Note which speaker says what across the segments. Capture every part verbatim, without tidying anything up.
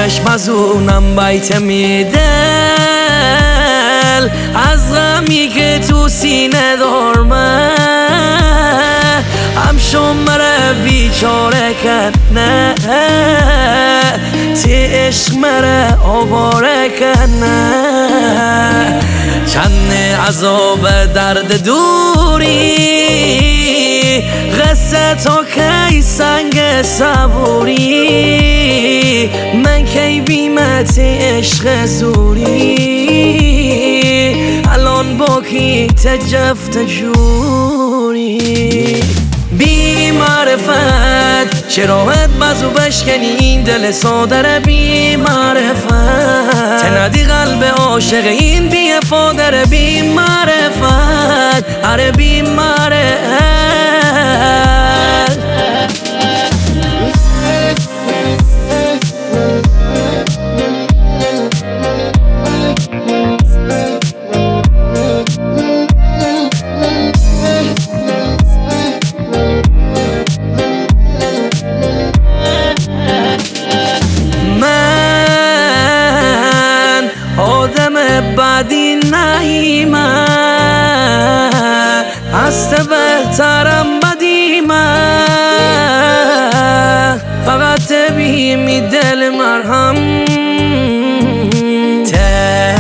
Speaker 1: چشم از اونم بیت میدل از غمی که تو سینه دارمه همشون مره بیچاره کنه تی عشق مره آواره کنه چند عذاب درد دوری قصه تا کی سنگ صبوری من کی بیمت عشق زوری الان با کی تجفت جوری بی معرفت چراغت بزو بشکنی این دل سادر بی معرفت تندی قلب عاشق این بی افادر بی معرفت اره بی معرفت بعدی نهیمه هست بهترم بدیمه فقط بیمی دل مرهم ته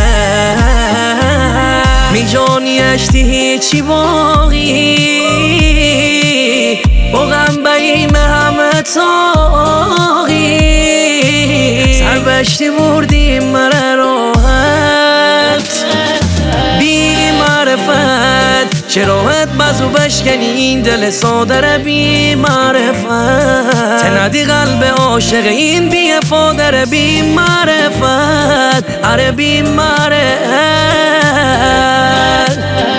Speaker 1: می جانی اشتی هیچی باقی با غم بیمه همه تاقی سر بشتی بردیم مره راحت بی معرفت چراغت بزو بشکنی این دل سادر بی معرفت تندی قلب عاشق این بی افادر بی معرفت اره بی معرفت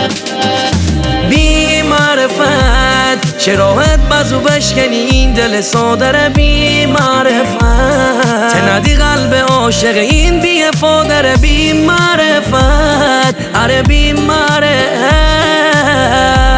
Speaker 1: بی معرفت چراغت بزو بشکنی این دل سادر بی معرفت تندی قلب عاشق این بی افادر بی معرفت اره بی معرفت